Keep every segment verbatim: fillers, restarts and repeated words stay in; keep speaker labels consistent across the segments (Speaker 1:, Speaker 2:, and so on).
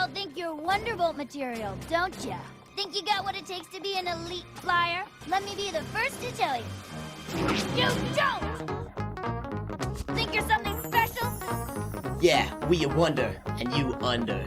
Speaker 1: all think you're Wonderbolt material, don't ya? Think you got what it takes to be an elite flyer? Let me be the first to tell you. You don't! Think you're something special?
Speaker 2: Yeah, we a wonder, and you under.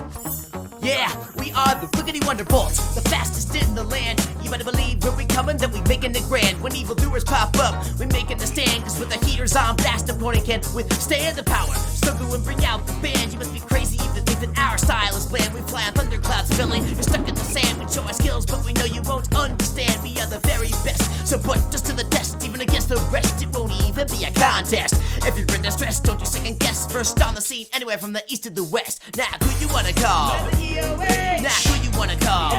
Speaker 2: Yeah, we are the Wiggity Wonderbolts, the fastest in the land. You better believe when we coming that we making it grand. When evildoers pop up, we making a stand. Cause with the heaters on blast, opponent can't withstand the power. Struggle and bring out the band. You must be crazy even think that our style is bland. We fly on thunderclouds filling. You're stuck in the sand. We show our skills, but we know you won't understand. We are the very best, so put us to the test. Even against the rest, it won't even be a contest. If you're in distress, don't you second guess. First on the scene, anywhere from the east to the west. Now who you wanna call? Now who you wanna call?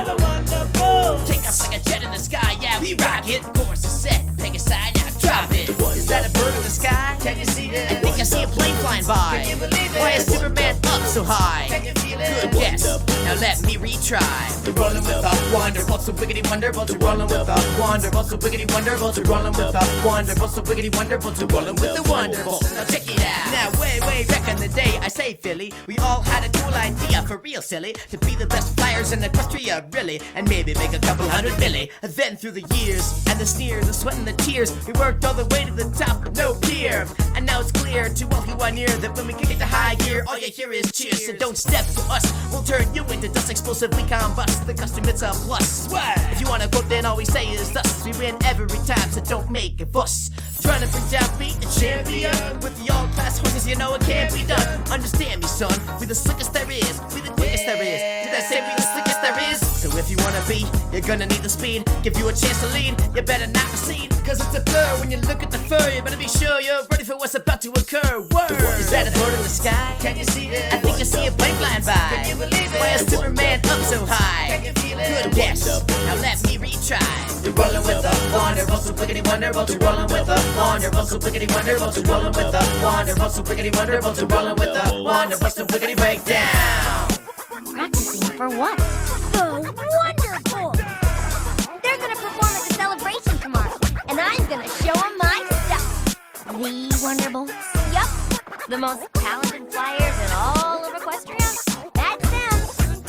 Speaker 2: Take us like a jet in the sky, yeah, we rock it. Course is set, take a side, now drop it. Is that a bird in the sky? Can you see it? I think I see a plane flying by. Can you believe it? Why is Superman up so high? Can you feel it? Good guess, now let me retry. We're rolling with the Wonderbolts, so wiggity wonderbolts. We're rolling with the Wonderbolts, so wiggity wonderbolts. We're rolling with the Wonderbolts, so wiggity wonderbolts. We're rolling with the Wonderbolts. Now check it out. Now way, way back in the day, I say Philly, we all had a cool idea, for real silly, to be the best flyers in Equestria, really, and maybe make a couple hundred milli. Then through the years, and the sneers, the sweat and the tears, we worked all the way to the top, no peer. And now it's clear to all who are near that when we kick it to high gear, all you hear is cheers. So don't step to us, we'll turn you into dust, explosively combust. The custom, it's a plus. If you want to quote, then all we say is thus. We win every time, so don't make a fuss. Trying to bring down beat the champion with the all-class horses, you know it can't be done. Understand me, son, we the slickest there is, we the quickest there is. Did I say we the slickest there is? So if you wanna be, you're gonna need the speed. Give you a chance to lead, you better not recede. Cause it's a blur when you look at the fur. You better be sure you're ready for what's about to occur. Word! Is that a bird in the sky? Can you see it? I think I see a plane flying by. Can you believe it? Why is Superman up so high? Can you feel it? Good guess, now let me retry. We're rolling with the Wonderbolts, so wiggity wonderbolts. We're rolling with the Wonderbolts, so wiggity wonderbolts. We're rolling with the Wonderbolts, so wiggity wonderbolts. We're rolling with the Wonderbolts, so wiggity breakdown.
Speaker 1: Practicing for what? The Wonderbolts! They're gonna perform at the celebration tomorrow, and I'm gonna show them my stuff. The Wonderbolts? Yup. The most talented flyers in all of Equestria? That's them.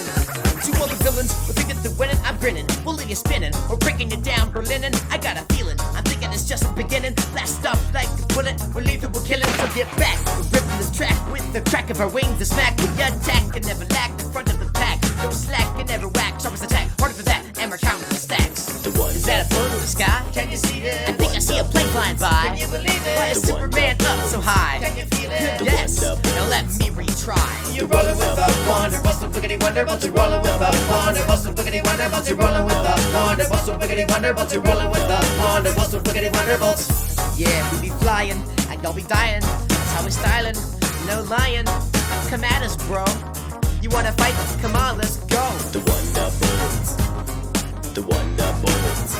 Speaker 2: To all the villains who think that they're winning, I'm grinning. We'll leave you spinning, we're breaking you down, Berlinin. I got a feeling, I'm thinking it's just the beginning. Blast off like a bullet, we're lethal, we're killing. So get back, we're ripping this track with the crack of our wings. The smack, we attack and never lack the front of the pack. No slack and never whack, sharpest attack, harder for that, and we're counting the stacks. Is that a bird in the sky? Can you see it? I think I see a plane flying by. Can you believe it? Why is Superman up so high? Can you feel it? Yes, now let me retry. You're rolling with the Wonderbolts, so wiggity wonderbolts. You're rolling with the Wonderbolts, so wiggity wonderbolts. You're rolling with the Wonderbolts, so wiggity wonderbolts. You're rolling with the Wonderbolts, so wiggity wonderbolts. Yeah, we be flying, and y'all be dying. That's how we styling, no lying. Come at us, bro. You wanna fight? Come on, let's go.
Speaker 3: The Wonderbolts. The Wonderbolts.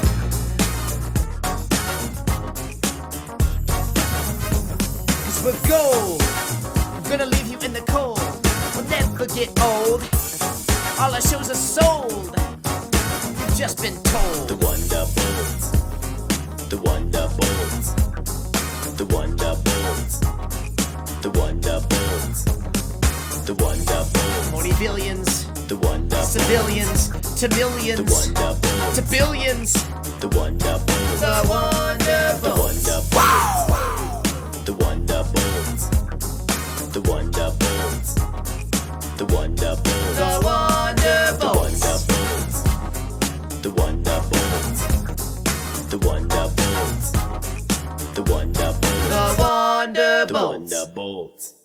Speaker 2: Cause we're gold. We're gonna leave you in the cold. We'll never get old. All our shows are sold. You've just been told.
Speaker 3: The Wonderbolts. The Wonderbolts. The Wonderbolts. The Wonderbolts. The Wonderbolts.
Speaker 2: Only billions.
Speaker 3: The Wonderbolts.
Speaker 2: Civilians. To
Speaker 3: The
Speaker 2: millions.
Speaker 3: Wonderbolts.
Speaker 2: To billions.
Speaker 3: The Wonderbolts.
Speaker 2: The
Speaker 3: The
Speaker 2: Wonderbolts.
Speaker 3: Wonderbolts.
Speaker 2: Wow!
Speaker 3: The Wonderbolts. The Wonderbolts. The Wonderbolts.
Speaker 2: The Wonderbolts.
Speaker 3: The Wonderbolts. The Wonderbolts. The Wonderbolts.
Speaker 2: The
Speaker 3: The
Speaker 2: Wonderbolts.
Speaker 3: Wonderbolts.